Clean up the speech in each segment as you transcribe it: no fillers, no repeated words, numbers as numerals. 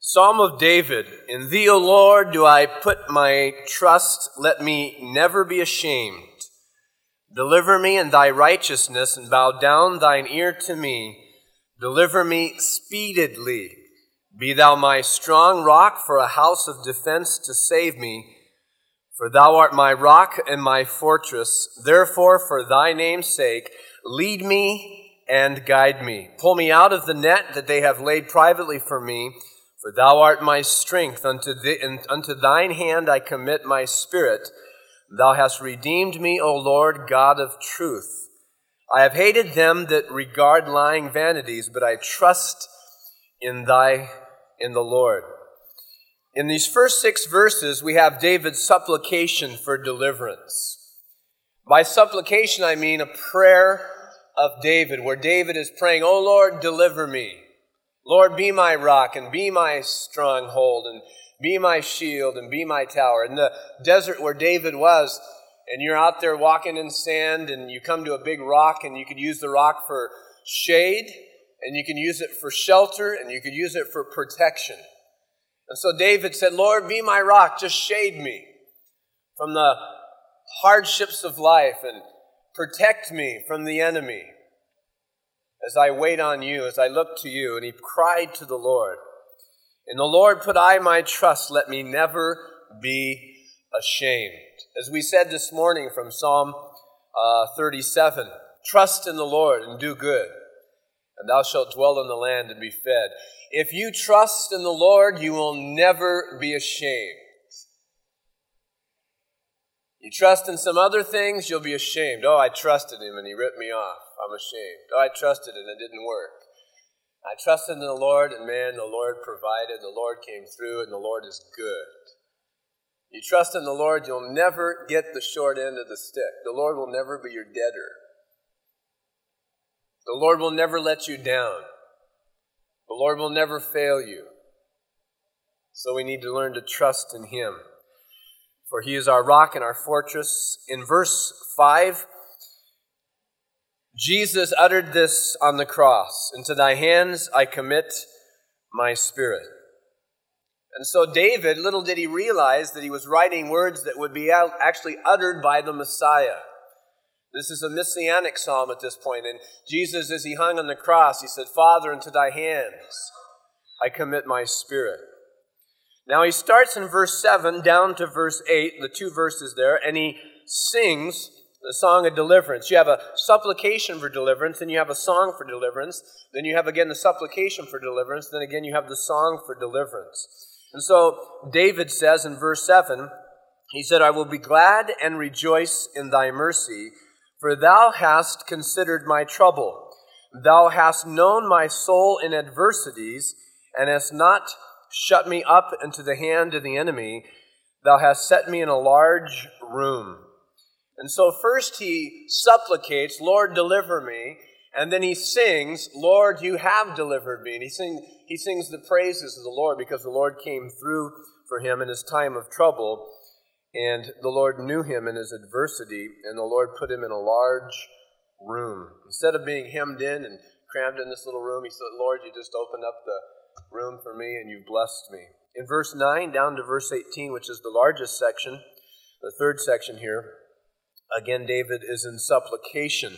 Psalm of David. In thee, O Lord, do I put my trust. Let me never be ashamed. Deliver me in thy righteousness, and bow down thine ear to me. Deliver me speedily. Be thou my strong rock for a house of defense to save me. For thou art my rock and my fortress. Therefore, for thy name's sake, lead me and guide me. Pull me out of the net that they have laid privately for me. For thou art my strength. Unto thine hand I commit my spirit. Thou hast redeemed me, O Lord, God of truth. I have hated them that regard lying vanities, but I trust in the Lord. In these first 6 verses, we have David's supplication for deliverance. By supplication, I mean a prayer of David, where David is praying, O Lord, deliver me. Lord, be my rock and be my stronghold and be my shield and be my tower. In the desert where David was, and you're out there walking in sand and you come to a big rock and you could use the rock for shade and you can use it for shelter and you could use it for protection. And so David said, Lord, be my rock, just shade me from the hardships of life and protect me from the enemy as I wait on you, as I look to you. And he cried to the Lord. In the Lord put I my trust, let me never be ashamed. As we said this morning from Psalm 37, trust in the Lord and do good, and thou shalt dwell in the land and be fed. If you trust in the Lord, you will never be ashamed. You trust in some other things, you'll be ashamed. Oh, I trusted him and he ripped me off. I'm ashamed. Oh, I trusted and it didn't work. I trusted in the Lord, and man, the Lord provided, the Lord came through, and the Lord is good. You trust in the Lord, you'll never get the short end of the stick. The Lord will never be your debtor. The Lord will never let you down. The Lord will never fail you. So we need to learn to trust in him. For he is our rock and our fortress. In verse 5, Jesus uttered this on the cross. Into thy hands I commit my spirit. And so David, little did he realize that he was writing words that would be actually uttered by the Messiah. This is a messianic psalm at this point. And Jesus, as he hung on the cross, he said, Father, into thy hands I commit my spirit. Now he starts in verse 7 down to verse 8, the 2 verses there, and he sings the song of deliverance. You have a supplication for deliverance, then you have a song for deliverance, then you have again the supplication for deliverance, then again you have the song for deliverance. And so David says in verse 7, he said, I will be glad and rejoice in thy mercy, for thou hast considered my trouble. Thou hast known my soul in adversities, and hast not shut me up into the hand of the enemy. Thou hast set me in a large room. And so first he supplicates, Lord, deliver me. And then he sings, Lord, you have delivered me. And he sings the praises of the Lord because the Lord came through for him in his time of trouble. And the Lord knew him in his adversity. And the Lord put him in a large room. Instead of being hemmed in and crammed in this little room, he said, Lord, you just opened up the room for me and you've blessed me. In verse 9 down to verse 18, which is the largest section, the third section here, again, David is in supplication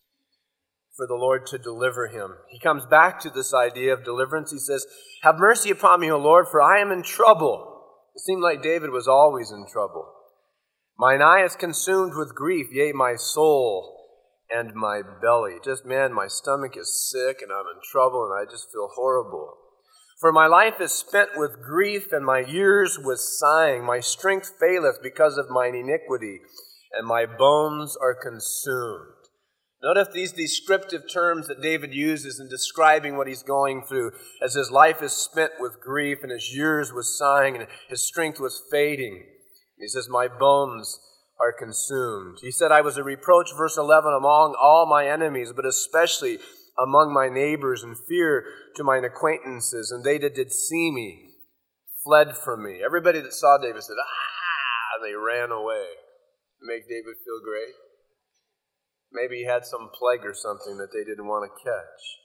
for the Lord to deliver him. He comes back to this idea of deliverance. He says, have mercy upon me, O Lord, for I am in trouble. It seemed like David was always in trouble. Mine eye is consumed with grief, yea, my soul and my belly. Just, man, my stomach is sick and I'm in trouble and I just feel horrible. For my life is spent with grief and my years with sighing. My strength faileth because of mine iniquity, and my bones are consumed. Notice these descriptive terms that David uses in describing what he's going through, as his life is spent with grief and his years with sighing and his strength was fading. He says, my bones are consumed. He said, I was a reproach, verse 11, among all my enemies, but especially among my neighbors, and fear to mine acquaintances, and they that did see me fled from me. Everybody that saw David said, and they ran away. Make David feel great? Maybe he had some plague or something that they didn't want to catch.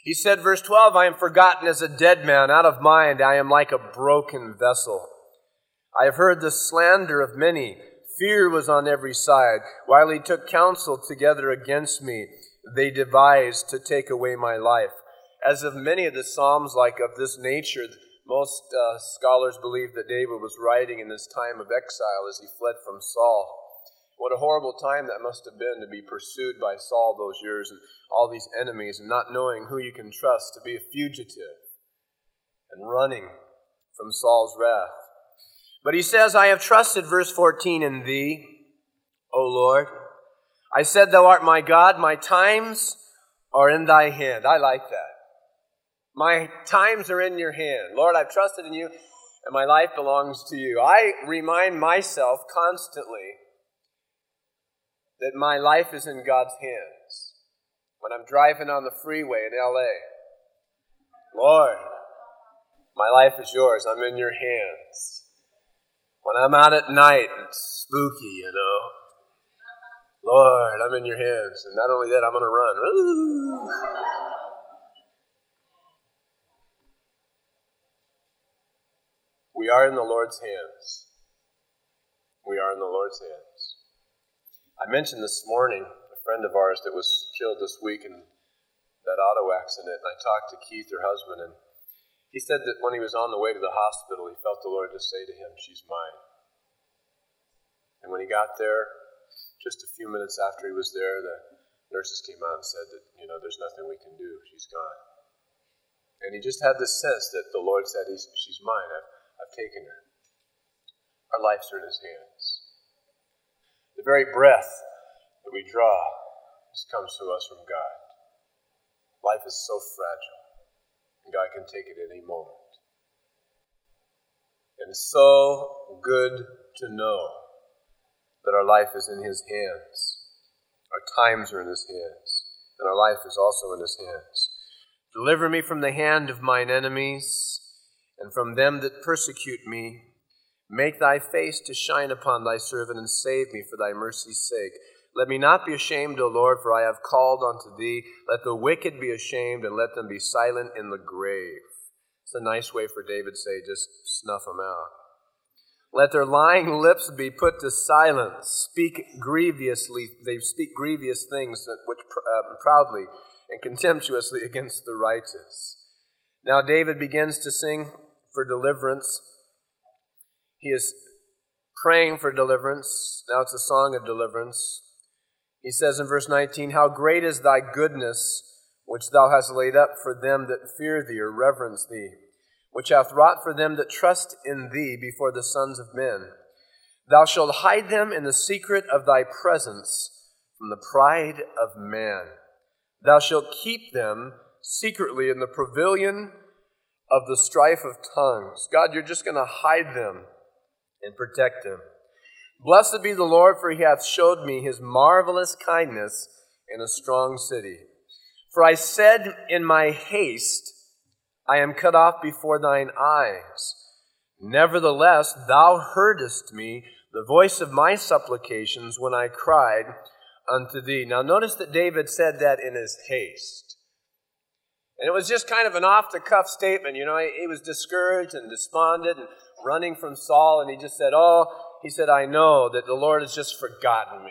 He said, verse 12, I am forgotten as a dead man, out of mind. I am like a broken vessel. I have heard the slander of many. Fear was on every side. While he took counsel together against me, they devised to take away my life. As of many of the Psalms like of this nature, most scholars believe that David was writing in this time of exile as he fled from Saul. What a horrible time that must have been to be pursued by Saul those years and all these enemies and not knowing who you can trust, to be a fugitive and running from Saul's wrath. But he says, I have trusted, verse 14, in thee, O Lord. I said, thou art my God, my times are in thy hand. I like that. My times are in your hand. Lord, I've trusted in you, and my life belongs to you. I remind myself constantly that my life is in God's hands. When I'm driving on the freeway in L.A., Lord, my life is yours. I'm in your hands. When I'm out at night, it's spooky, Lord, I'm in your hands. And not only that, I'm going to run. Ooh. We are in the Lord's hands. We are in the Lord's hands. I mentioned this morning a friend of ours that was killed this week in that auto accident, and I talked to Keith, her husband, and he said that when he was on the way to the hospital, he felt the Lord just say to him, she's mine. And when he got there, just a few minutes after he was there, the nurses came out and said that, there's nothing we can do. She's gone. And he just had this sense that the Lord said, she's mine. I've taken her. Our lives are in his hands. The very breath that we draw just comes to us from God. Life is so fragile, and God can take it at any moment. And it's so good to know that our life is in his hands. Our times are in his hands, and our life is also in his hands. Deliver me from the hand of mine enemies, and from them that persecute me. Make thy face to shine upon thy servant, and save me for thy mercy's sake. Let me not be ashamed, O Lord, for I have called unto thee. Let the wicked be ashamed, and let them be silent in the grave. It's a nice way for David to say, just snuff them out. Let their lying lips be put to silence. They speak grievous things which proudly and contemptuously against the righteous. Now David begins to sing for deliverance. He is praying for deliverance. Now it's a song of deliverance. He says in verse 19, how great is thy goodness, which thou hast laid up for them that fear thee or reverence thee, which hath wrought for them that trust in thee before the sons of men. Thou shalt hide them in the secret of thy presence from the pride of man. Thou shalt keep them secretly in the pavilion of the strife of tongues. God, you're just going to hide them and protect them. Blessed be the Lord, for he hath showed me his marvelous kindness in a strong city. For I said in my haste, I am cut off before thine eyes. Nevertheless, thou heardest me, the voice of my supplications, when I cried unto thee. Now notice that David said that in his haste. And it was just kind of an off-the-cuff statement. He was discouraged and despondent and running from Saul, and he just said, I know that the Lord has just forgotten me.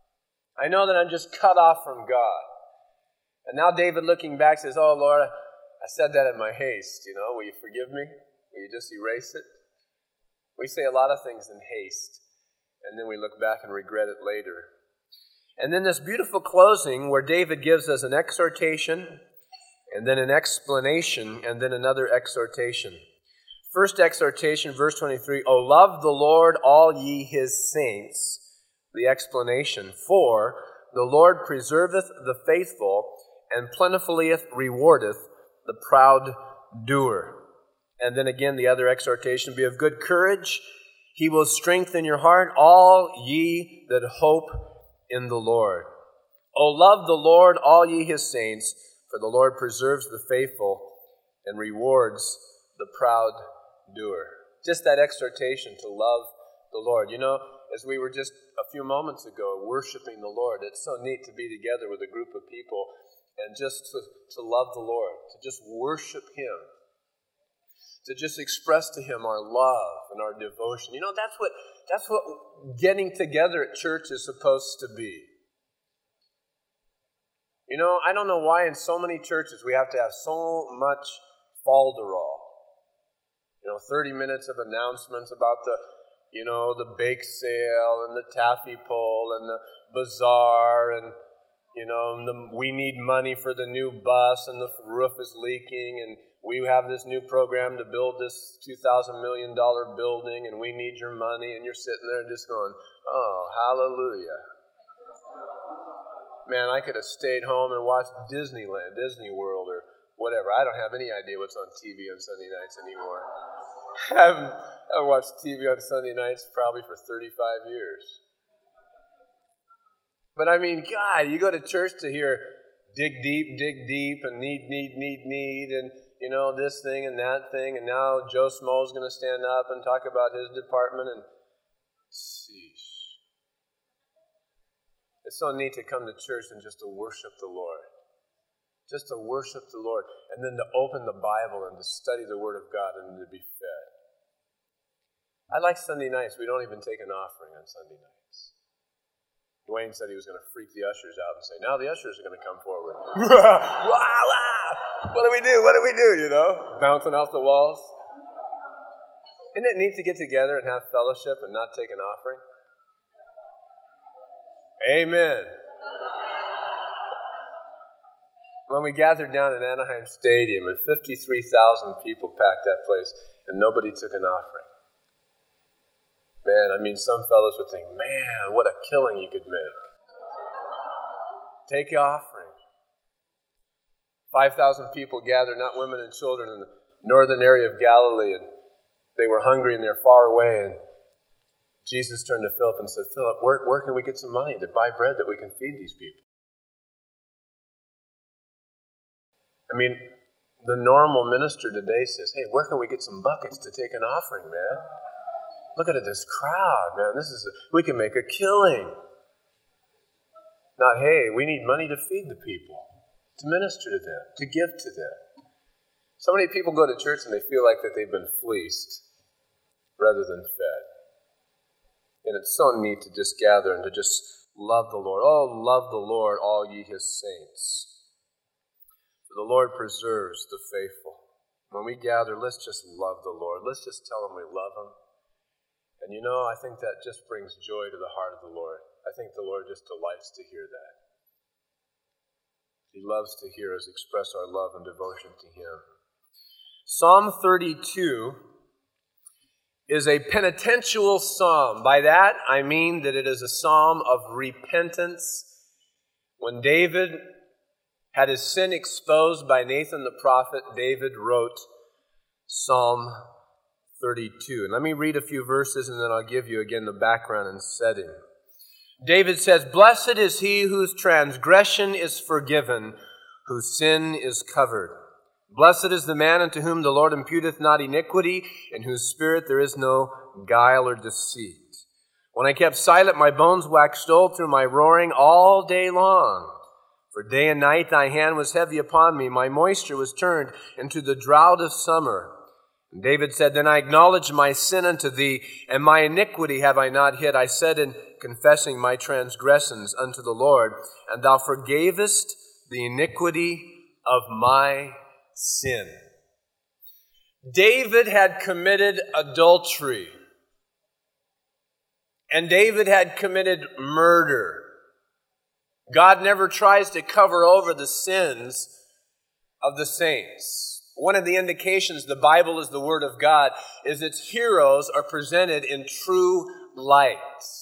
I know that I'm just cut off from God. And now David, looking back, says, oh, Lord, I said that in my haste, Will you forgive me? Will you just erase it? We say a lot of things in haste, and then we look back and regret it later. And then this beautiful closing where David gives us an exhortation, and then an explanation, and then another exhortation. First exhortation, verse 23, O love the Lord, all ye his saints. The explanation, for the Lord preserveth the faithful, and plentifully rewardeth the proud doer. And then again, the other exhortation, be of good courage. He will strengthen your heart, all ye that hope in the Lord. O love the Lord, all ye his saints, for the Lord preserves the faithful and rewards the proud doer. Just that exhortation to love the Lord. As we were just a few moments ago worshiping the Lord, it's so neat to be together with a group of people and just to love the Lord, to just worship Him, to just express to Him our love and our devotion. You know, that's what getting together at church is supposed to be. You know, I don't know why in so many churches we have to have so much falderall. 30 minutes of announcements about the bake sale and the taffy pull and the bazaar and, we need money for the new bus and the roof is leaking and we have this new program to build this $2,000 million building and we need your money, and you're sitting there just going, oh, hallelujah. Man, I could have stayed home and watched Disney World or whatever. I don't have any idea what's on TV on Sunday nights anymore. I haven't watched TV on Sunday nights probably for 35 years. But I mean, God, you go to church to hear dig deep, and need, and, this thing and that thing, and now Joe Smo's going to stand up and talk about his department, and sheesh. It's so neat to come to church and just to worship the Lord. Just to worship the Lord, and then to open the Bible and to study the Word of God and to be fed. I like Sunday nights. We don't even take an offering on Sunday nights. Dwayne said he was going to freak the ushers out and say, now the ushers are going to come forward. What do we do, Bouncing off the walls. Isn't it neat to get together and have fellowship and not take an offering? Amen. When we gathered down in Anaheim Stadium and 53,000 people packed that place and nobody took an offering. Man, I mean, some fellows would think, man, what a killing you could make. Take your offering. 5,000 people gathered, not women and children, in the northern area of Galilee, and they were hungry and they're far away, and Jesus turned to Philip and said, Philip, where can we get some money to buy bread that we can feed these people? I mean, the normal minister today says, hey, where can we get some buckets to take an offering, man? Look at this crowd, man. We can make a killing. Not, hey, we need money to feed the people, to minister to them, to give to them. So many people go to church and they feel like that they've been fleeced rather than fed. And it's so neat to just gather and to just love the Lord. Oh, love the Lord, all ye His saints. For the Lord preserves the faithful. When we gather, let's just love the Lord. Let's just tell Him we love Him. And I think that just brings joy to the heart of the Lord. I think the Lord just delights to hear that. He loves to hear us express our love and devotion to Him. Psalm 32 is a penitential psalm. By that, I mean that it is a psalm of repentance. When David had his sin exposed by Nathan the prophet, David wrote Psalm 32. And let me read a few verses and then I'll give you again the background and setting. David says, blessed is he whose transgression is forgiven, whose sin is covered. Blessed is the man unto whom the Lord imputeth not iniquity, in whose spirit there is no guile or deceit. When I kept silent, my bones waxed old through my roaring all day long. For day and night thy hand was heavy upon me. My moisture was turned into the drought of summer. And David said, then I acknowledged my sin unto thee, and my iniquity have I not hid. I said in confessing my transgressions unto the Lord, and thou forgavest the iniquity of my sin. David had committed adultery, and David had committed murder. God never tries to cover over the sins of the saints. One of the indications the Bible is the Word of God is its heroes are presented in true light.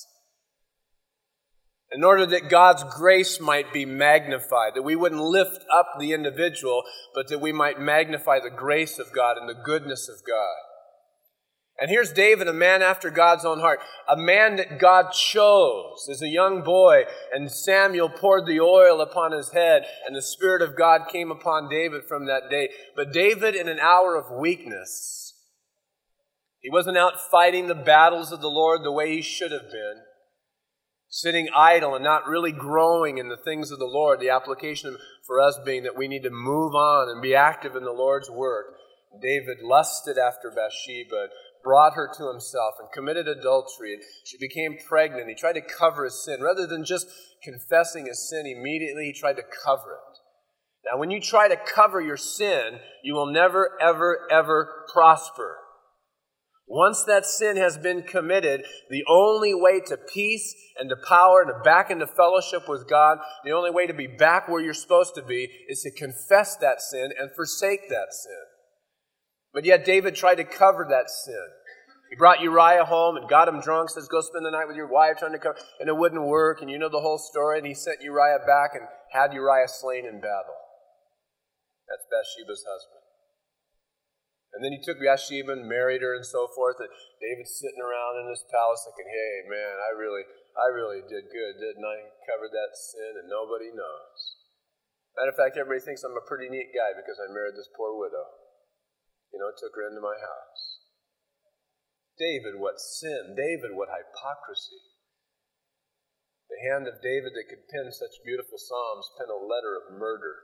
In order that God's grace might be magnified, that we wouldn't lift up the individual, but that we might magnify the grace of God and the goodness of God. And here's David, a man after God's own heart, a man that God chose as a young boy, and Samuel poured the oil upon his head, and the Spirit of God came upon David from that day. But David, in an hour of weakness, he wasn't out fighting the battles of the Lord the way he should have been. sitting idle and not really growing in the things of the Lord. The application for us being that we need to move on and be active in the Lord's work. David lusted after Bathsheba, brought her to himself, and committed adultery. And she became pregnant. He tried to cover his sin. Rather than just confessing his sin immediately, he tried to cover it. Now, when you try to cover your sin, you will never, ever, ever prosper. Once that sin has been committed, the only way to peace and to power and to back into fellowship with God, the only way to be back where you're supposed to be is to confess that sin and forsake that sin. But yet David tried to cover that sin. He brought Uriah home and got him drunk, says, go spend the night with your wife, trying to cover, and it wouldn't work, and you know the whole story, and he sent Uriah back and had Uriah slain in battle. That's Bathsheba's husband. And then he took Bathsheba and married her and so forth, and David's sitting around in his palace thinking, hey, man, I really did good, didn't I? Covered that sin and nobody knows. Matter of fact, everybody thinks I'm a pretty neat guy because I married this poor widow. Took her into my house. David, what sin. David, what hypocrisy. The hand of David that could pen such beautiful psalms pen a letter of murder.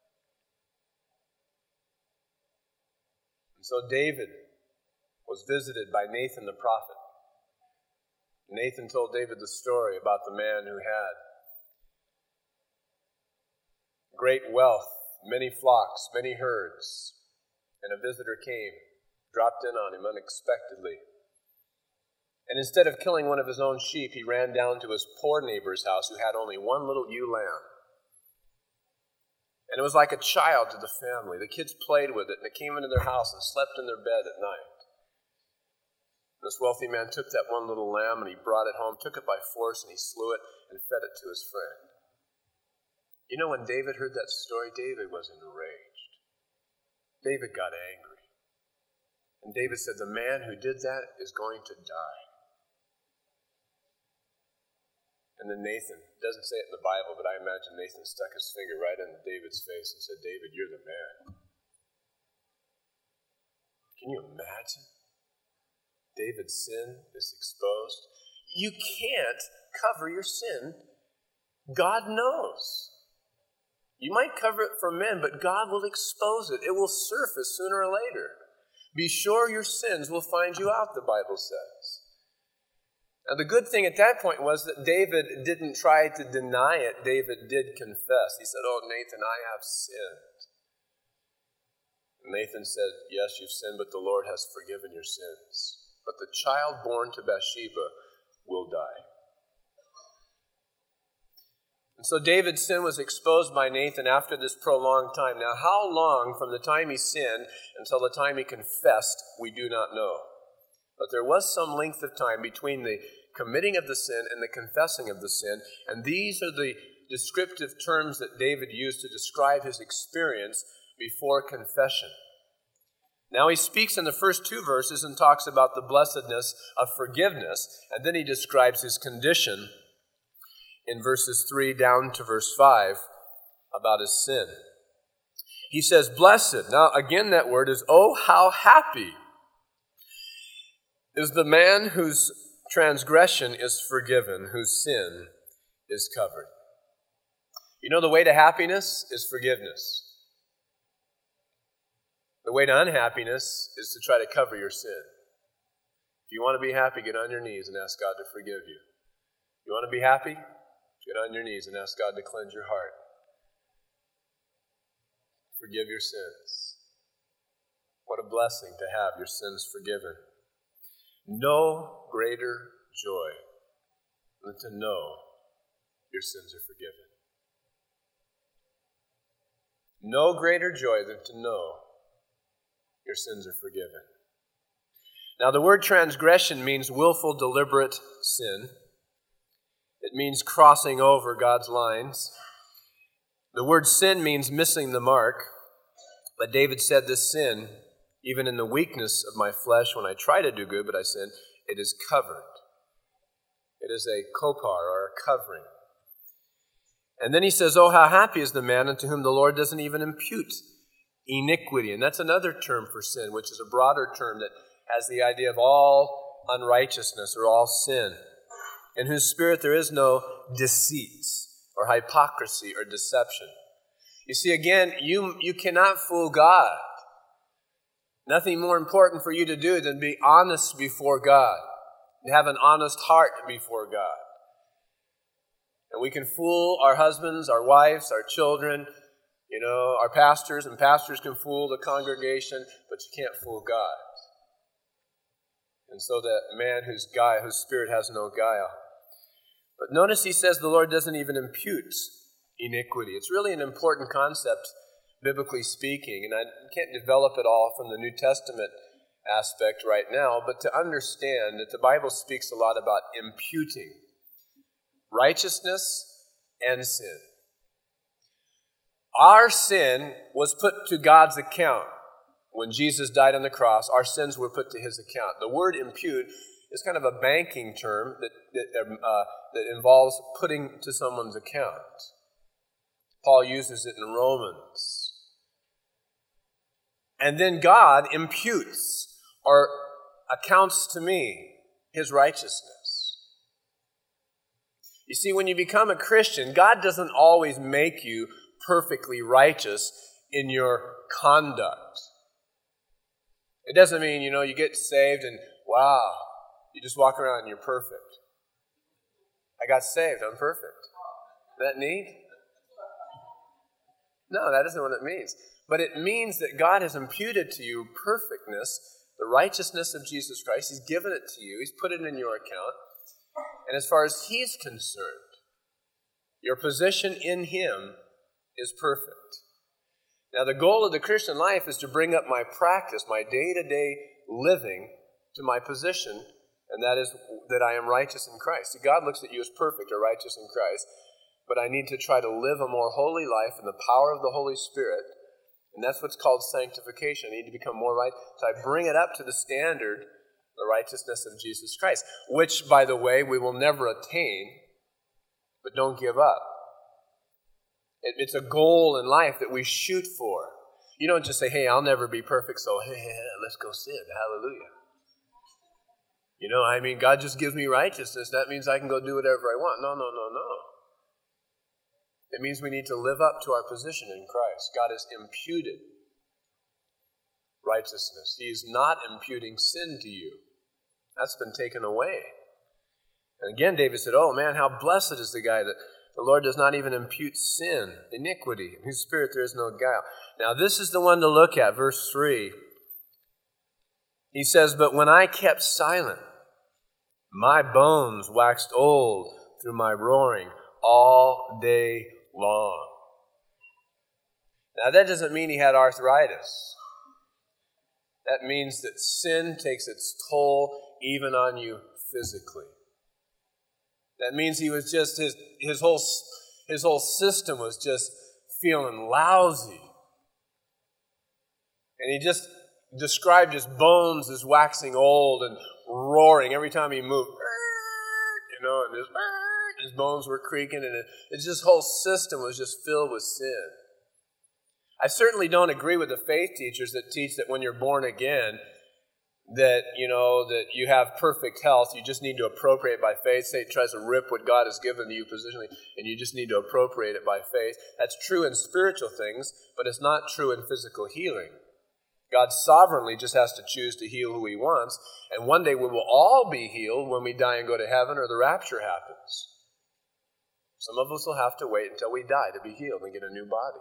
And so David was visited by Nathan the prophet. Nathan told David the story about the man who had great wealth, many flocks, many herds. And a visitor came, dropped in on him unexpectedly. And instead of killing one of his own sheep, he ran down to his poor neighbor's house who had only one little ewe lamb. And it was like a child to the family. The kids played with it, and it came into their house and slept in their bed at night. This wealthy man took that one little lamb and he brought it home, took it by force, and he slew it and fed it to his friend. When David heard that story, David was enraged. David got angry. And David said, the man who did that is going to die. And then Nathan, doesn't say it in the Bible, but I imagine Nathan stuck his finger right in David's face and said, David, you're the man. Can you imagine? David's sin is exposed. You can't cover your sin. God knows. You might cover it from men, but God will expose it. It will surface sooner or later. Be sure your sins will find you out, the Bible says. Now, the good thing at that point was that David didn't try to deny it. David did confess. He said, oh, Nathan, I have sinned. And Nathan said, yes, you've sinned, but the Lord has forgiven your sins. But the child born to Bathsheba will die. And so David's sin was exposed by Nathan after this prolonged time. Now, how long from the time he sinned until the time he confessed, we do not know. But there was some length of time between the committing of the sin and the confessing of the sin, and these are the descriptive terms that David used to describe his experience before confession. Now he speaks in the first two verses and talks about the blessedness of forgiveness, and then he describes his condition in verses 3 down to verse 5 about his sin. He says, blessed. Now, again, that word is, oh, how happy is the man whose transgression is forgiven, whose sin is covered. The way to happiness is forgiveness. The way to unhappiness is to try to cover your sin. If you want to be happy, get on your knees and ask God to forgive you. You want to be happy? Get on your knees and ask God to cleanse your heart. Forgive your sins. What a blessing to have your sins forgiven. No greater joy than to know your sins are forgiven. No greater joy than to know your sins are forgiven. Now, the word transgression means willful, deliberate sin. It means crossing over God's lines. The word sin means missing the mark. But David said this sin, even in the weakness of my flesh, when I try to do good, but I sin, it is covered. It is a kopar, or a covering. And then he says, oh, how happy is the man unto whom the Lord doesn't even impute iniquity. And that's another term for sin, which is a broader term that has the idea of all unrighteousness or all sin. in whose spirit there is no deceit or hypocrisy or deception. You see, again, you cannot fool God. Nothing more important for you to do than be honest before God, and have an honest heart before God. And we can fool our husbands, our wives, our children, our pastors, and pastors can fool the congregation, but you can't fool God. And so that man whose spirit has no guile. But notice he says the Lord doesn't even impute iniquity. It's really an important concept, biblically speaking, and I can't develop it all from the New Testament aspect right now, but to understand that the Bible speaks a lot about imputing righteousness and sin. Our sin was put to God's account. When Jesus died on the cross, our sins were put to his account. The word impute is kind of a banking term that involves putting to someone's account. Paul uses it in Romans. And then God imputes or accounts to me his righteousness. You see, when you become a Christian, God doesn't always make you perfectly righteous in your conduct. It doesn't mean, you get saved and, wow, you just walk around and you're perfect. I got saved, I'm perfect. Isn't that neat? No, that isn't what it means. But it means that God has imputed to you perfectness, the righteousness of Jesus Christ. He's given it to you. He's put it in your account. And as far as he's concerned, your position in him is perfect. Now, the goal of the Christian life is to bring up my practice, my day-to-day living, to my position, and that is that I am righteous in Christ. See, God looks at you as perfect or righteous in Christ, but I need to try to live a more holy life in the power of the Holy Spirit, and that's what's called sanctification. I need to become more right, so I bring it up to the standard, the righteousness of Jesus Christ, which, by the way, we will never attain, but don't give up. It's a goal in life that we shoot for. You don't just say, hey, I'll never be perfect, so hey, let's go sin. Hallelujah. God just gives me righteousness. That means I can go do whatever I want. No. It means we need to live up to our position in Christ. God has imputed righteousness. He is not imputing sin to you. That's been taken away. And again, David said, oh man, how blessed is the guy that the Lord does not even impute sin, iniquity, in whose spirit there is no guile. Now this is the one to look at, verse 3. He says, but when I kept silent, my bones waxed old through my roaring all day long. Now that doesn't mean he had arthritis. That means that sin takes its toll even on you physically. That means he was just, his whole system was just feeling lousy. And he just described his bones as waxing old and roaring every time he moved. And his bones were creaking, and his whole system was just filled with sin. I certainly don't agree with the faith teachers that teach that when you're born again, that you have perfect health. You just need to appropriate by faith. Satan tries to rip what God has given to you positionally, and you just need to appropriate it by faith. That's true in spiritual things, but it's not true in physical healing. God sovereignly just has to choose to heal who he wants, and one day we will all be healed when we die and go to heaven or the rapture happens. Some of us will have to wait until we die to be healed and get a new body.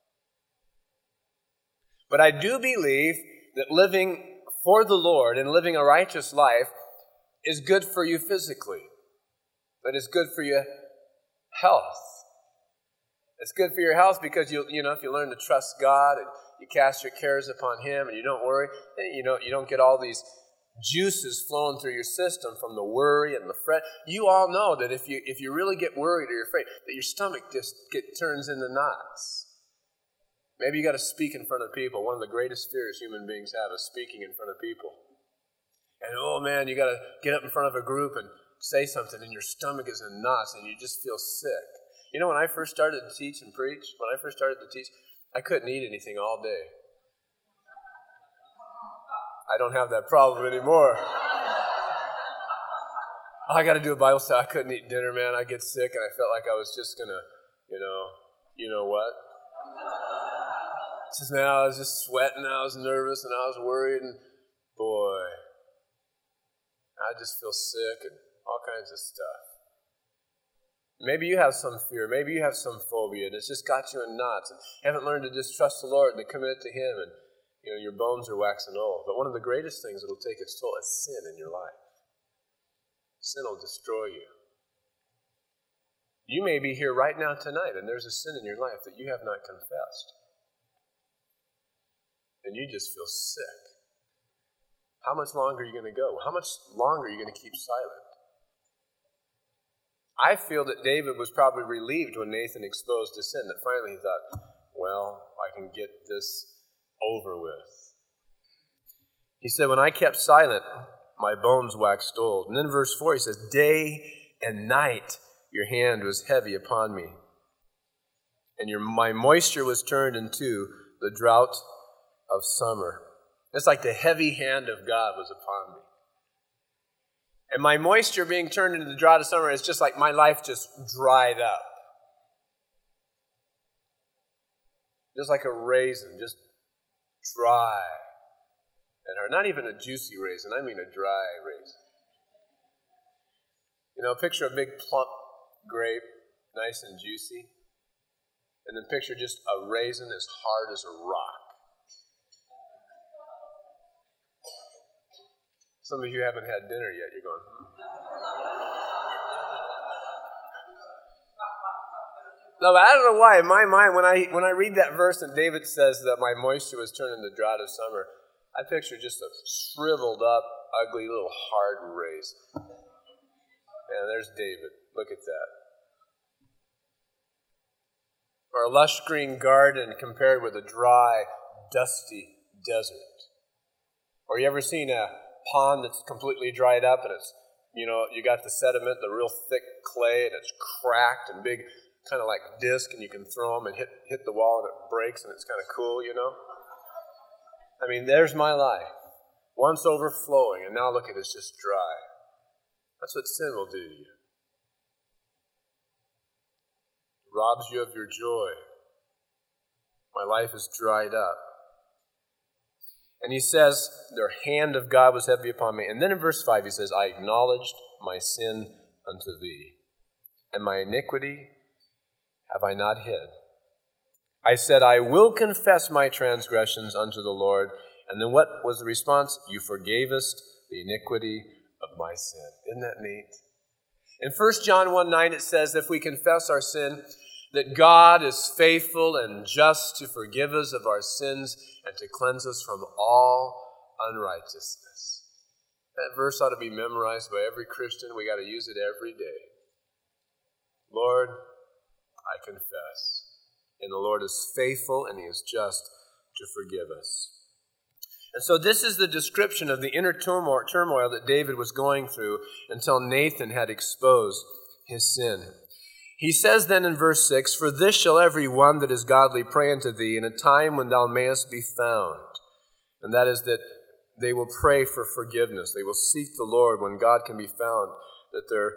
But I do believe that living for the Lord and living a righteous life is good for you physically, but it's good for your health. It's good for your health because if you learn to trust God and you cast your cares upon him and you don't worry, then you don't get all these juices flowing through your system from the worry and the fret. You all know that if you really get worried or you're afraid, that your stomach just turns into knots. Maybe you got to speak in front of people. One of the greatest fears human beings have is speaking in front of people. And oh man, you got to get up in front of a group and say something and your stomach is in knots and you just feel sick. When I first started to teach and preach, I couldn't eat anything all day. I don't have that problem anymore. Oh, I got to do a Bible study. I couldn't eat dinner, man. I get sick, and I felt like I was just going to, you know what? Just, man, I was just sweating, I was nervous, and I was worried, and boy, I just feel sick and all kinds of stuff. Maybe you have some fear. Maybe you have some phobia, and it's just got you in knots. And you haven't learned to just trust the Lord and to commit to Him, and your bones are waxing old. But one of the greatest things that will take its toll is sin in your life. Sin will destroy you. You may be here right now tonight, and there's a sin in your life that you have not confessed. And you just feel sick. How much longer are you going to go? How much longer are you going to keep silent? I feel that David was probably relieved when Nathan exposed his sin, that finally he thought, well, I can get this over with. He said, when I kept silent, my bones waxed old. And then verse 4, he says, day and night your hand was heavy upon me, and my moisture was turned into the drought of summer. It's like the heavy hand of God was upon me. And my moisture being turned into the drought of summer is just like my life just dried up. Just like a raisin, just dry. And not even a juicy raisin, I mean a dry raisin. Picture a big plump grape, nice and juicy. And then picture just a raisin as hard as a rock. Some of you haven't had dinner yet. You're going, No, but I don't know why. In my mind, when I read that verse and David says that my moisture was turned into the drought of summer, I picture just a shriveled up, ugly little hard raisin. And there's David. Look at that. Or a lush green garden compared with a dry, dusty desert. Or you ever seen a pond that's completely dried up and it's, you got the sediment, the real thick clay, and it's cracked and big, kind of like disc, and you can throw them and hit the wall and it breaks and it's kind of cool, I mean, there's my life. Once overflowing, and now look at it, it's just dry. That's what sin will do to you. It robs you of your joy. My life is dried up. And he says, the hand of God was heavy upon me. And then in verse 5 he says, I acknowledged my sin unto thee, and my iniquity have I not hid. I said, I will confess my transgressions unto the Lord. And then what was the response? You forgavest the iniquity of my sin. Isn't that neat? In 1 John 1:9 it says, if we confess our sin, that God is faithful and just to forgive us of our sins and to cleanse us from all unrighteousness. That verse ought to be memorized by every Christian. We got to use it every day. Lord, I confess. And the Lord is faithful and He is just to forgive us. And so this is the description of the inner turmoil that David was going through until Nathan had exposed his sin. He says then in verse 6, for this shall every one that is godly pray unto thee in a time when thou mayest be found. And that is that they will pray for forgiveness. They will seek the Lord when God can be found, that their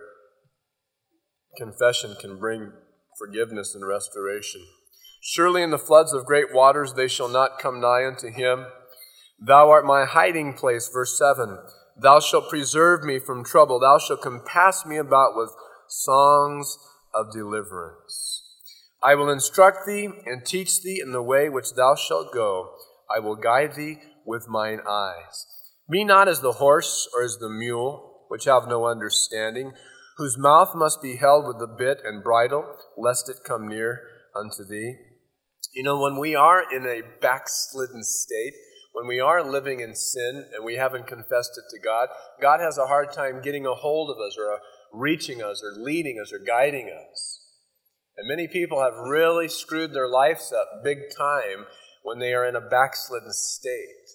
confession can bring forgiveness and restoration. Surely in the floods of great waters they shall not come nigh unto him. Thou art my hiding place, verse 7. Thou shalt preserve me from trouble. Thou shalt compass me about with songs of deliverance. I will instruct thee and teach thee in the way which thou shalt go. I will guide thee with mine eyes. Be not as the horse or as the mule, which have no understanding, whose mouth must be held with the bit and bridle, lest it come near unto thee. When we are in a backslidden state, when we are living in sin and we haven't confessed it to God, God has a hard time getting a hold of us or reaching us or leading us or guiding us. And many people have really screwed their lives up big time when they are in a backslidden state.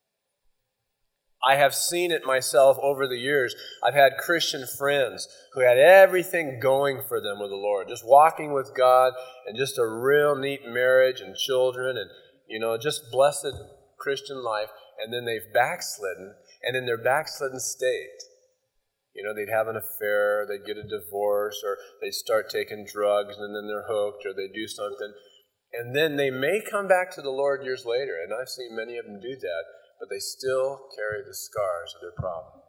I have seen it myself over the years. I've had Christian friends who had everything going for them with the Lord, just walking with God and just a real neat marriage and children and, just blessed Christian life. And then they've backslidden, and in their backslidden state, They'd have an affair, they'd get a divorce, or they'd start taking drugs, and then they're hooked, or they do something. And then they may come back to the Lord years later, and I've seen many of them do that, but they still carry the scars of their problem.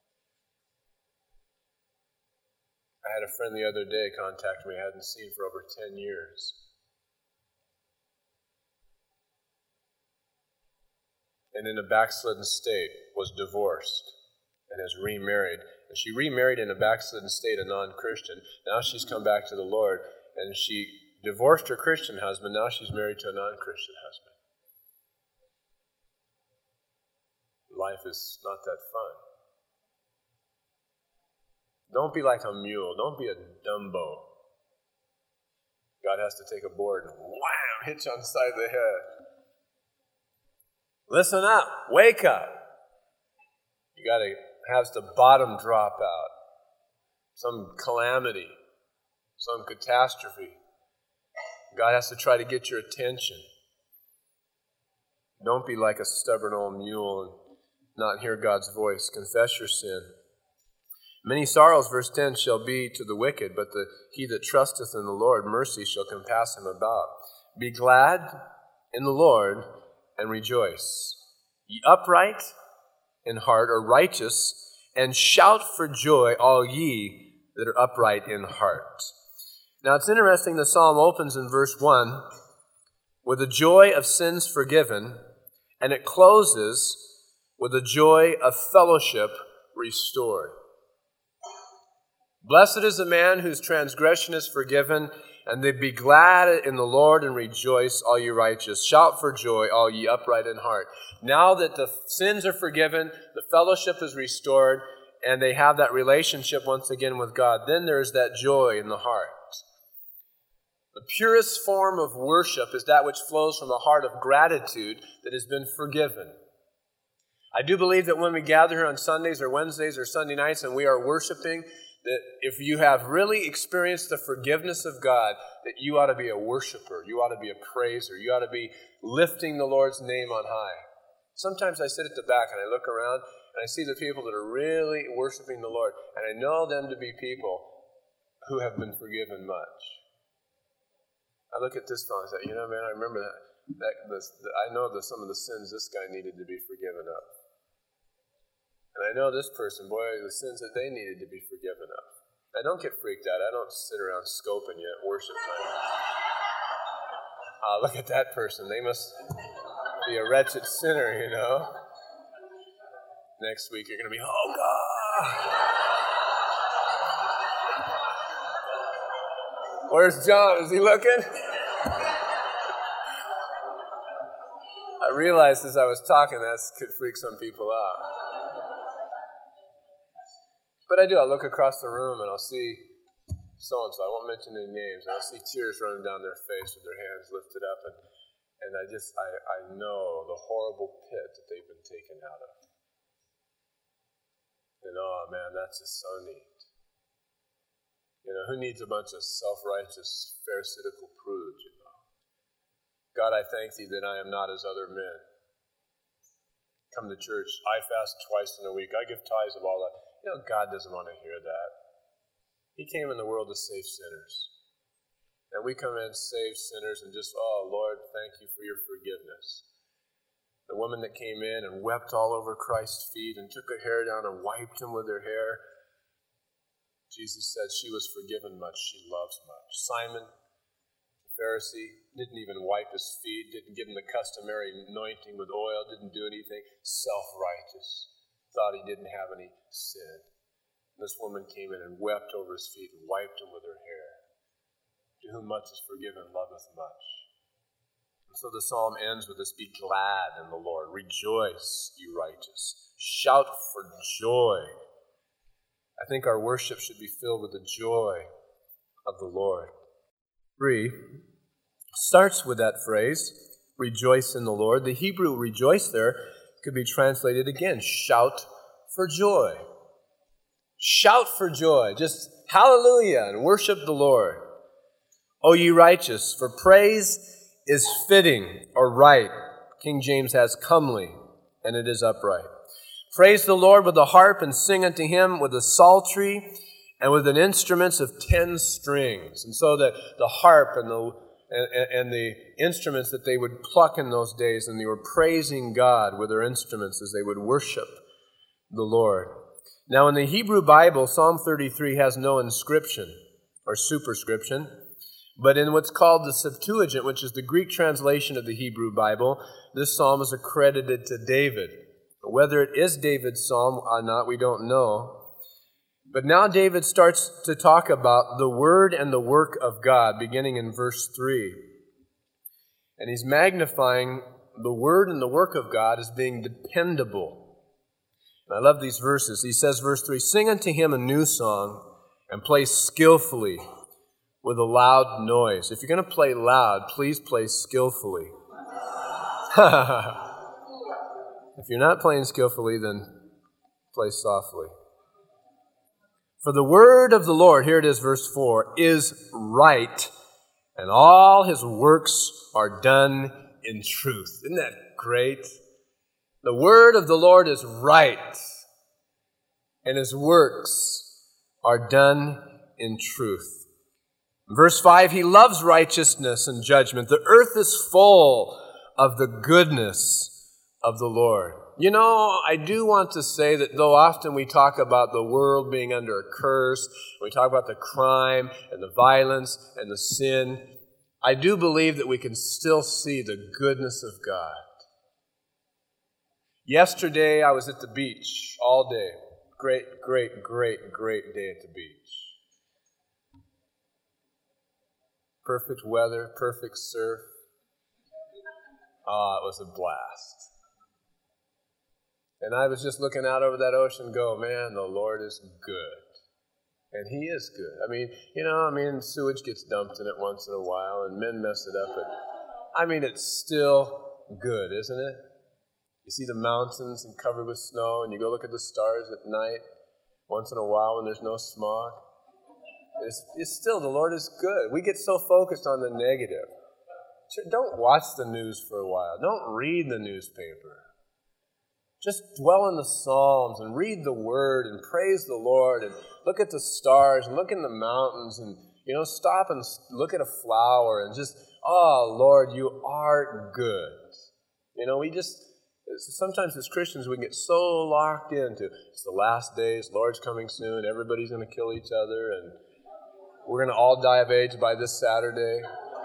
I had a friend the other day contact me I hadn't seen for over 10 years. And in a backslidden state, was divorced and has remarried. And she remarried in a backslidden state, a non-Christian. Now she's come back to the Lord, and she divorced her Christian husband. Now she's married to a non-Christian husband. Life is not that fun. Don't be like a mule. Don't be a Dumbo. God has to take a board and wham, hit you on the side of the head. Listen up. Wake up. You got to have the bottom drop out. Some calamity. Some catastrophe. God has to try to get your attention. Don't be like a stubborn old mule and not hear God's voice. Confess your sin. Many sorrows, verse 10, shall be to the wicked, but he that trusteth in the Lord, mercy shall compass him about. Be glad in the Lord and rejoice. Ye upright in heart are righteous, and shout for joy, all ye that are upright in heart. Now it's interesting, the psalm opens in verse 1 with the joy of sins forgiven, and it closes with the joy of fellowship restored. Blessed is the man whose transgression is forgiven, and they be glad in the Lord and rejoice, all ye righteous. Shout for joy, all ye upright in heart. Now that the sins are forgiven, the fellowship is restored, and they have that relationship once again with God, then there's that joy in the heart. The purest form of worship is that which flows from a heart of gratitude that has been forgiven. I do believe that when we gather here on Sundays or Wednesdays or Sunday nights and we are worshiping, that if you have really experienced the forgiveness of God, that you ought to be a worshiper, you ought to be a praiser, you ought to be lifting the Lord's name on high. Sometimes I sit at the back and I look around and I see the people that are really worshiping the Lord, and I know them to be people who have been forgiven much. I look at this fellow and say, man, I remember I know that some of the sins this guy needed to be forgiven of. And I know this person, boy, the sins that they needed to be forgiven of. I don't get freaked out. I don't sit around scoping you at worship time. Look at that person. They must be a wretched sinner, Next week you're going to be, oh, God. Where's John? Is he looking? I realized as I was talking that could freak some people out. But I do. I look across the room and I'll see so-and-so. I won't mention any names. And I'll see tears running down their face with their hands lifted up. And I know the horrible pit that they've been taken out of. And oh man, that's just so neat. Who needs a bunch of self-righteous, pharisaical prudes, God, I thank thee that I am not as other men. Come to church. I fast twice in a week. I give tithes of all that. God doesn't want to hear that. He came in the world to save sinners. And we come in, save sinners, and just, oh, Lord, thank you for your forgiveness. The woman that came in and wept all over Christ's feet and took her hair down and wiped him with her hair. Jesus said she was forgiven much, she loves much. Simon, the Pharisee, didn't even wipe his feet, didn't give him the customary anointing with oil, didn't do anything. Self-righteous. Thought he didn't have any sin. This woman came in and wept over his feet and wiped him with her hair. To whom much is forgiven, loveth much. And so the psalm ends with this, be glad in the Lord. Rejoice, you righteous. Shout for joy. I think our worship should be filled with the joy of the Lord. 3 starts with that phrase, rejoice in the Lord. The Hebrew rejoice there could be translated again, shout for joy. Shout for joy. Just hallelujah and worship the Lord. O ye righteous, for praise is fitting or right. King James has comely, and it is upright. Praise the Lord with the harp and sing unto him with a psaltery and with an instruments of 10 strings. And so the harp and the instruments that they would pluck in those days, and they were praising God with their instruments as they would worship the Lord. Now in the Hebrew Bible, Psalm 33 has no inscription or superscription, but in what's called the Septuagint, which is the Greek translation of the Hebrew Bible, this psalm is accredited to David. Whether it is David's psalm or not, we don't know. But now David starts to talk about the word and the work of God, beginning in verse 3. And he's magnifying the word and the work of God as being dependable. And I love these verses. He says, verse 3, "Sing unto him a new song and play skillfully with a loud noise." If you're going to play loud, please play skillfully. If you're not playing skillfully, then play softly. "For the word of the Lord," here it is, verse 4, "is right, and all his works are done in truth." Isn't that great? The word of the Lord is right, and his works are done in truth. Verse 5, "He loves righteousness and judgment. The earth is full of the goodness of the Lord." You know, I do want to say that though often we talk about the world being under a curse, we talk about the crime and the violence and the sin, I do believe that we can still see the goodness of God. Yesterday, I was at the beach all day. Great day at the beach. Perfect weather, perfect surf. It was a blast. And I was just looking out over that ocean and go, man, the Lord is good. And he is good. Sewage gets dumped in it once in a while and men mess it up. But it's still good, isn't it? You see the mountains and covered with snow, and you go look at the stars at night once in a while when there's no smog. It's still, the Lord is good. We get so focused on the negative. Don't watch the news for a while. Don't read the newspaper. Just dwell in the Psalms and read the Word and praise the Lord and look at the stars and look in the mountains and, stop and look at a flower and just, oh, Lord, you are good. Sometimes as Christians we get so locked into, it's the last days, Lord's coming soon, everybody's going to kill each other, and we're going to all die of AIDS by this Saturday.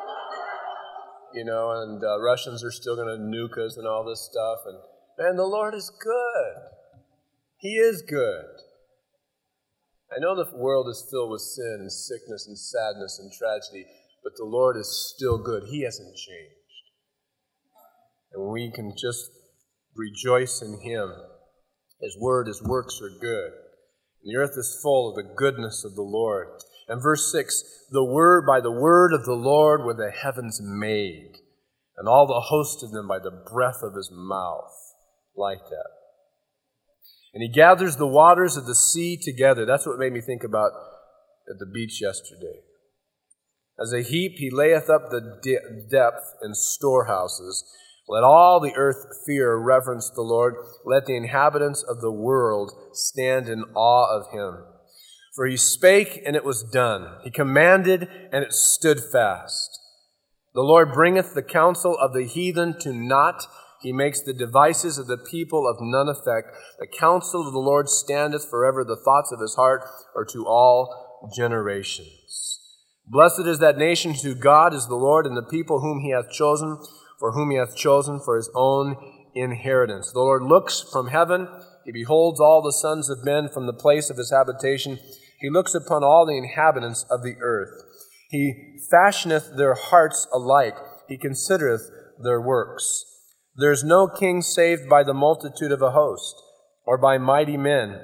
And Russians are still going to nuke us and all this stuff. And man, the Lord is good. He is good. I know the world is filled with sin and sickness and sadness and tragedy, but the Lord is still good. He hasn't changed. And we can just rejoice in him. His word, his works are good. And the earth is full of the goodness of the Lord. And verse 6, by the word of the Lord were the heavens made, and all the host of them by the breath of his mouth. Like that. And he gathers the waters of the sea together. That's what made me think about at the beach yesterday. As a heap he layeth up the depth in storehouses. Let all the earth fear, reverence the Lord. Let the inhabitants of the world stand in awe of him. For he spake, and it was done. He commanded, and it stood fast. The Lord bringeth the counsel of the heathen to naught. He makes the devices of the people of none effect. The counsel of the Lord standeth forever. The thoughts of his heart are to all generations. Blessed is that nation whose God is the Lord, and the people whom he hath chosen, for his own inheritance. The Lord looks from heaven. He beholds all the sons of men from the place of his habitation. He looks upon all the inhabitants of the earth. He fashioneth their hearts alike. He considereth their works. There is no king saved by the multitude of a host, or by mighty men.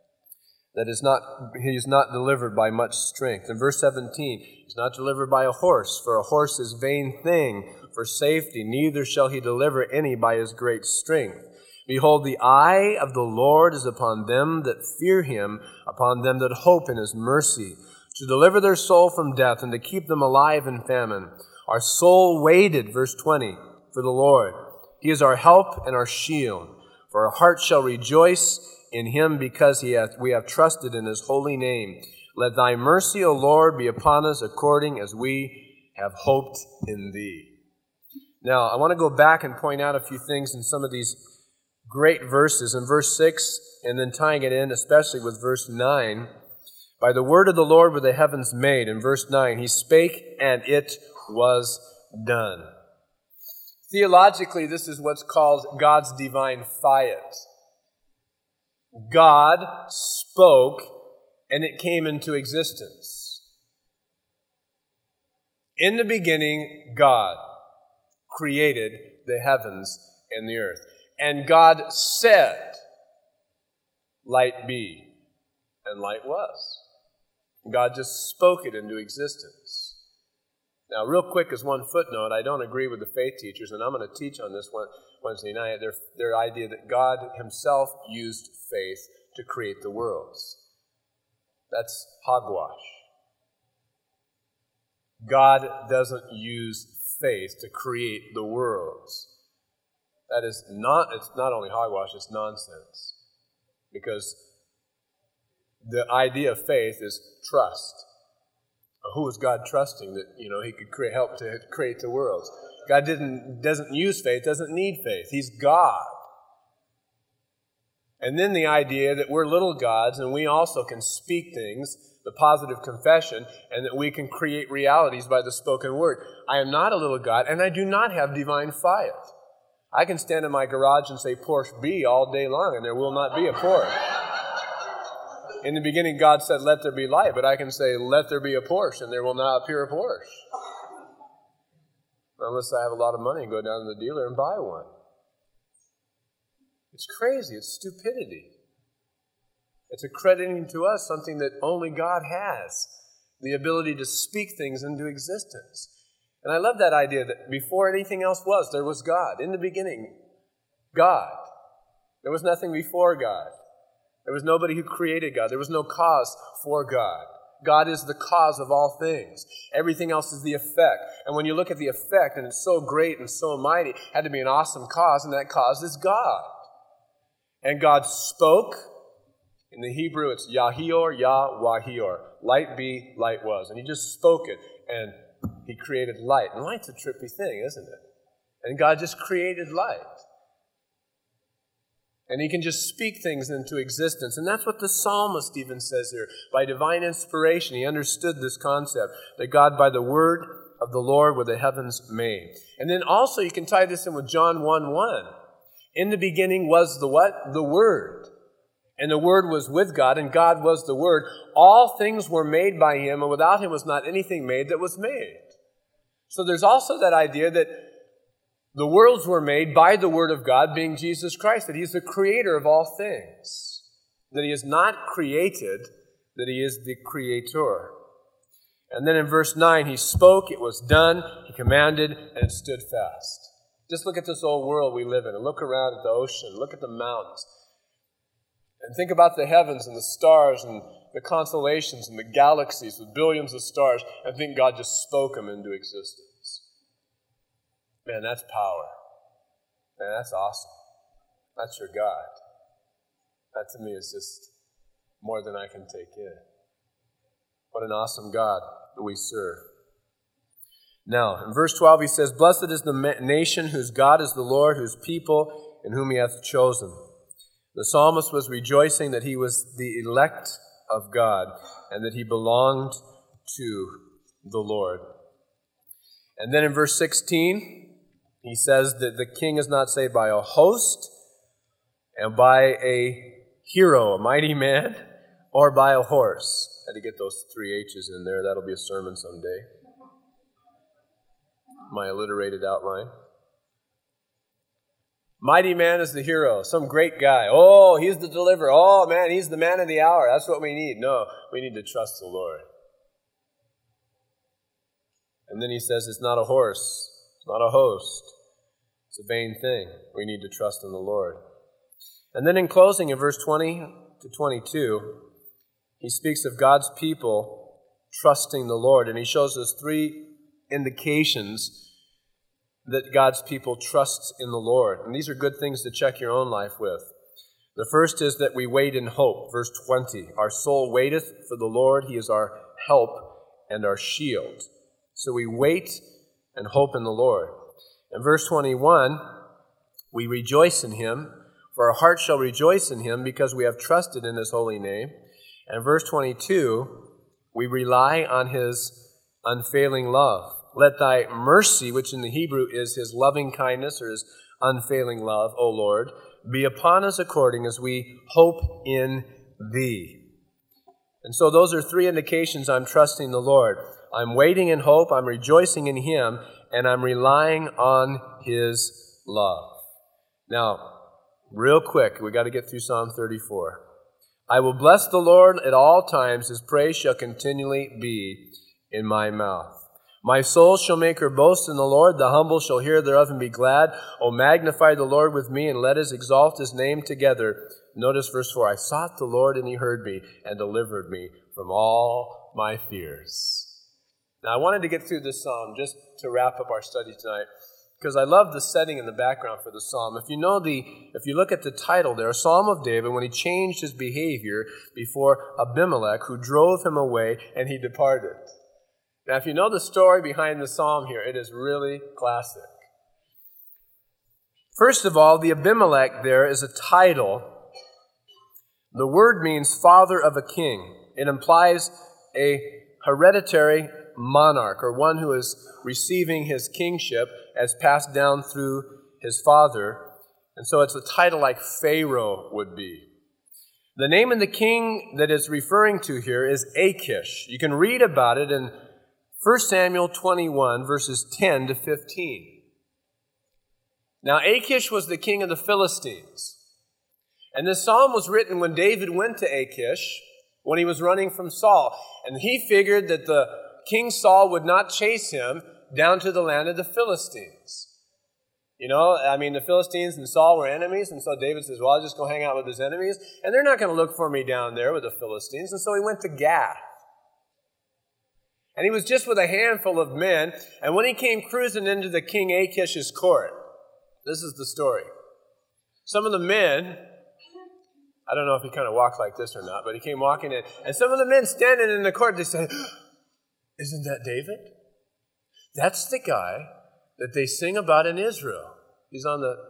He is not delivered by much strength. In verse 17, he is not delivered by a horse, for a horse is vain thing for safety, neither shall he deliver any by his great strength. Behold, the eye of the Lord is upon them that fear him, upon them that hope in his mercy, to deliver their soul from death and to keep them alive in famine. Our soul waited, verse 20, for the Lord. He is our help and our shield. For our heart shall rejoice in him because we have trusted in his holy name. Let thy mercy, O Lord, be upon us according as we have hoped in thee. Now, I want to go back and point out a few things in some of these great verses. In verse 6, and then tying it in, especially with verse 9, by the word of the Lord were the heavens made. In verse 9, he spake, and it was done. Theologically, this is what's called God's divine fiat. God spoke, and it came into existence. In the beginning, God created the heavens and the earth. And God said, light be, and light was. God just spoke it into existence. Now, real quick, as one footnote, I don't agree with the faith teachers, and I'm going to teach on this one Wednesday night, their idea that God himself used faith to create the worlds. That's hogwash. God doesn't use faith to create the worlds. It's not only hogwash, it's nonsense. Because the idea of faith is trust. Who is God trusting that, he could help to create the worlds? God doesn't use faith, doesn't need faith. He's God. And then the idea that we're little gods and we also can speak things, the positive confession, and that we can create realities by the spoken word. I am not a little god, and I do not have divine fiat. I can stand in my garage and say Porsche B all day long, and there will not be a Porsche. In the beginning, God said, let there be light, but I can say, let there be a Porsche, and there will not appear a Porsche. Unless I have a lot of money and go down to the dealer and buy one. It's crazy. It's stupidity. It's accrediting to us something that only God has, the ability to speak things into existence. And I love that idea that before anything else was, there was God. In the beginning, God. There was nothing before God. There was nobody who created God. There was no cause for God. God is the cause of all things. Everything else is the effect. And when you look at the effect, and it's so great and so mighty, it had to be an awesome cause, and that cause is God. And God spoke. In the Hebrew, it's Yahior, Yah-Wahior. Light be, light was. And he just spoke it, and he created light. And light's a trippy thing, isn't it? And God just created light. And he can just speak things into existence. And that's what the psalmist even says here. By divine inspiration, he understood this concept, that God, by the word of the Lord, were the heavens made. And then also you can tie this in with John 1:1. In the beginning was the what? The Word. And the Word was with God, and God was the Word. All things were made by him, and without him was not anything made that was made. So there's also that idea that the worlds were made by the Word of God, being Jesus Christ, that he's the creator of all things, that he is not created, that he is the creator. And then in verse 9, he spoke, it was done, he commanded, and it stood fast. Just look at this old world we live in, and look around at the ocean, look at the mountains, and think about the heavens and the stars and the constellations and the galaxies with billions of stars, and think God just spoke them into existence. Man, that's power. Man, that's awesome. That's your God. That to me is just more than I can take in. What an awesome God that we serve. Now, in verse 12 he says, Blessed is the nation whose God is the Lord, whose people in whom he hath chosen. The psalmist was rejoicing that he was the elect of God and that he belonged to the Lord. And then in verse 16, he says that the king is not saved by a host and by a hero, a mighty man, or by a horse. I had to get those 3 H's in there. That'll be a sermon someday. My alliterated outline. Mighty man is the hero, some great guy. Oh, he's the deliverer. Oh, man, he's the man of the hour. That's what we need. No, we need to trust the Lord. And then he says it's not a horse. It's not a host. It's a vain thing. We need to trust in the Lord. And then in closing, in verse 20 to 22, he speaks of God's people trusting the Lord. And he shows us 3 indications that God's people trusts in the Lord. And these are good things to check your own life with. The first is that we wait in hope. Verse 20, our soul waiteth for the Lord. He is our help and our shield. So we wait and hope in the Lord. In verse 21, we rejoice in him, for our heart shall rejoice in him because we have trusted in his holy name. And verse 22, we rely on his unfailing love. Let thy mercy, which in the Hebrew is his loving kindness or his unfailing love, O Lord, be upon us according as we hope in thee. And so those are three indications I'm trusting the Lord. I'm waiting in hope, I'm rejoicing in him, and I'm relying on his love. Now, real quick, we got to get through Psalm 34. I will bless the Lord at all times. His praise shall continually be in my mouth. My soul shall make her boast in the Lord. The humble shall hear thereof and be glad. O magnify the Lord with me, and let us exalt his name together. Notice verse 4. I sought the Lord, and he heard me, and delivered me from all my fears. Now, I wanted to get through this psalm just to wrap up our study tonight, because I love the setting in the background for the psalm. If you look at the title there, a Psalm of David, when he changed his behavior before Abimelech, who drove him away, and he departed. Now, if you know the story behind the psalm here, it is really classic. First of all, the Abimelech there is a title. The word means father of a king. It implies a hereditary monarch, or one who is receiving his kingship as passed down through his father. And so it's a title like Pharaoh would be. The name of the king that it's referring to here is Achish. You can read about it in 1 Samuel 21, verses 10 to 15. Now, Achish was the king of the Philistines. And this psalm was written when David went to Achish, when he was running from Saul. And he figured that the King Saul would not chase him down to the land of the Philistines. You know, I mean, the Philistines and Saul were enemies, and so David says, well, I'll just go hang out with his enemies, and they're not going to look for me down there with the Philistines. And so he went to Gath. And he was just with a handful of men, and when he came cruising into the king Achish's court, this is the story. Some of the men, I don't know if he kind of walked like this or not, but he came walking in, and some of the men standing in the court, they said, isn't that David? That's the guy that they sing about in Israel. He's one of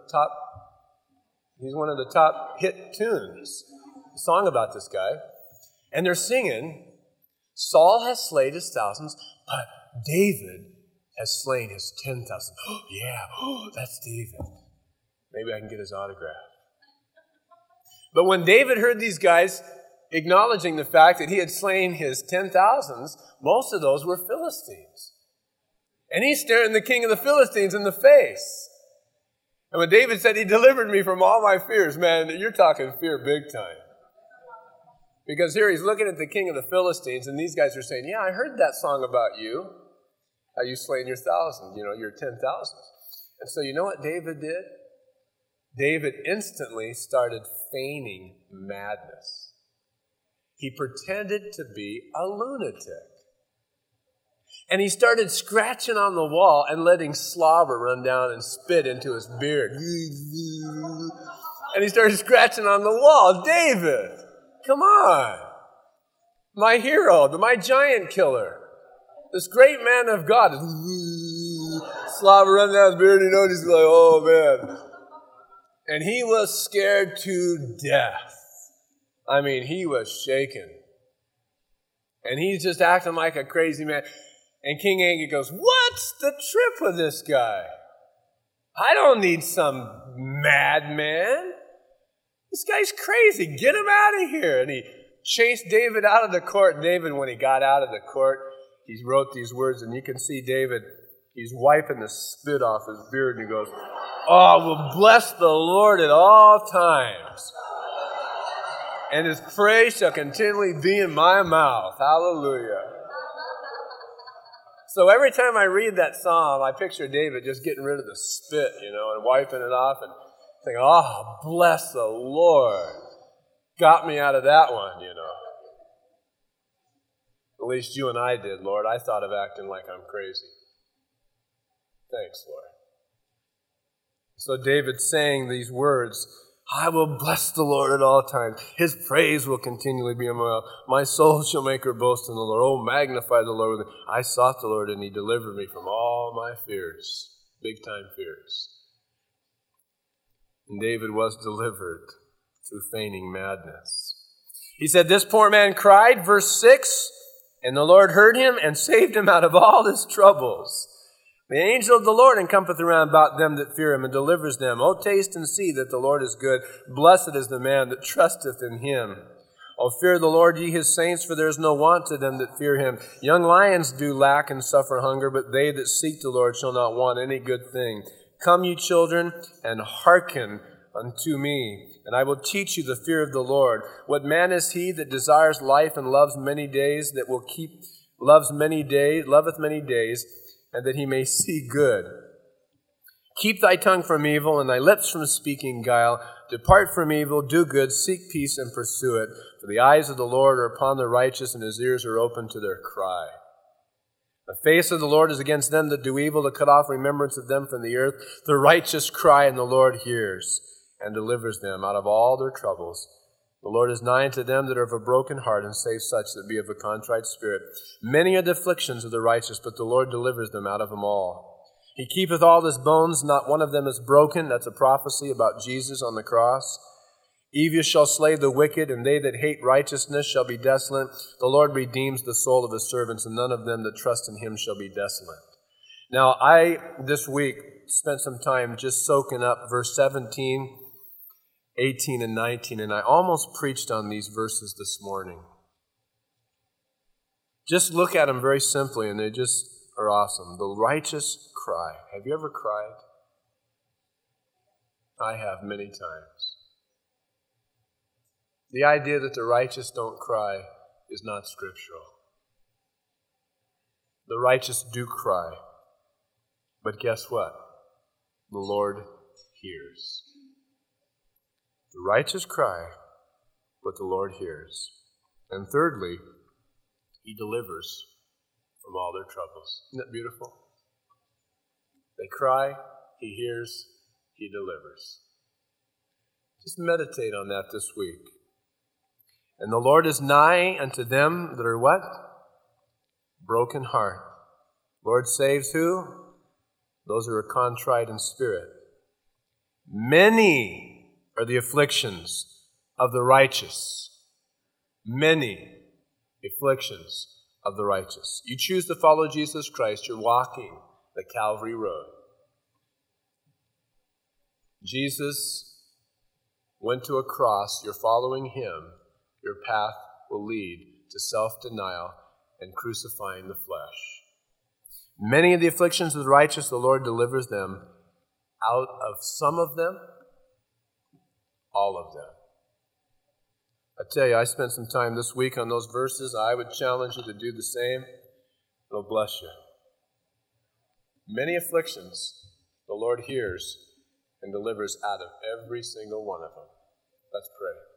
the top hit tunes, a song about this guy. And they're singing, Saul has slain his thousands, but David has slain his 10,000. Oh, yeah, that's David. Maybe I can get his autograph. But when David heard these guys acknowledging the fact that he had slain his 10,000s, most of those were Philistines. And he's staring the king of the Philistines in the face. And when David said, he delivered me from all my fears, man, you're talking fear big time. Because here he's looking at the king of the Philistines, and these guys are saying, yeah, I heard that song about you, how you slain your 1,000, your 10,000. And so you know what David did? David instantly started feigning madness. He pretended to be a lunatic. And he started scratching on the wall and letting slobber run down and spit into his beard. And he started scratching on the wall. David! Come on. My hero, my giant killer. This great man of God. Slobber running down his beard, and he's like, oh man. And he was scared to death. I mean, he was shaken. And he's just acting like a crazy man. And King Agag goes, what's the trip with this guy? I don't need some madman. This guy's crazy. Get him out of here. And he chased David out of the court. David, when he got out of the court, he wrote these words, and you can see David, he's wiping the spit off his beard, and he goes, oh, I will bless the Lord at all times, and his praise shall continually be in my mouth. Hallelujah. So every time I read that psalm, I picture David just getting rid of the spit, and wiping it off, and think, oh, bless the Lord. Got me out of that one, At least you and I did, Lord. I thought of acting like I'm crazy. Thanks, Lord. So David sang these words, I will bless the Lord at all times. His praise will continually be in my mouth. My soul shall make her boast in the Lord. Oh, magnify the Lord with me. I sought the Lord, and he delivered me from all my fears, big-time fears. And David was delivered through feigning madness. He said, this poor man cried, verse 6, and the Lord heard him and saved him out of all his troubles. The angel of the Lord encampeth around about them that fear him and delivers them. O taste and see that the Lord is good. Blessed is the man that trusteth in him. O fear the Lord, ye his saints, for there is no want to them that fear him. Young lions do lack and suffer hunger, but they that seek the Lord shall not want any good thing. Come, ye children, and hearken unto me, and I will teach you the fear of the Lord. What man is he that desires life and loves many days, that will loveth many days, and that he may see good? Keep thy tongue from evil, and thy lips from speaking guile. Depart from evil, do good, seek peace, and pursue it. For the eyes of the Lord are upon the righteous, and his ears are open to their cry. The face of the Lord is against them that do evil, to cut off remembrance of them from the earth. The righteous cry, and the Lord hears, and delivers them out of all their troubles. The Lord is nigh unto them that are of a broken heart, and saves such that be of a contrite spirit. Many are the afflictions of the righteous, but the Lord delivers them out of them all. He keepeth all his bones, not one of them is broken. That's a prophecy about Jesus on the cross. Evil shall slay the wicked, and they that hate righteousness shall be desolate. The Lord redeems the soul of his servants, and none of them that trust in him shall be desolate. Now, I, this week, spent some time just soaking up verse 17, 18 and 19, and I almost preached on these verses this morning. Just look at them very simply, and they just are awesome. The righteous cry. Have you ever cried? I have many times. The idea that the righteous don't cry is not scriptural. The righteous do cry, but guess what? The Lord hears. The righteous cry, but the Lord hears. And thirdly, he delivers from all their troubles. Isn't that beautiful? They cry, he hears, he delivers. Just meditate on that this week. And the Lord is nigh unto them that are what? Broken heart. Lord saves who? Those who are contrite in spirit. Many are the afflictions of the righteous. Many afflictions of the righteous. You choose to follow Jesus Christ, you're walking the Calvary Road. Jesus went to a cross. You're following him. Your path will lead to self-denial and crucifying the flesh. Many of the afflictions of the righteous, the Lord delivers them. Out of some of them, all of them. I tell you, I spent some time this week on those verses. I would challenge you to do the same. It'll bless you. Many afflictions the Lord hears and delivers out of every single one of them. Let's pray.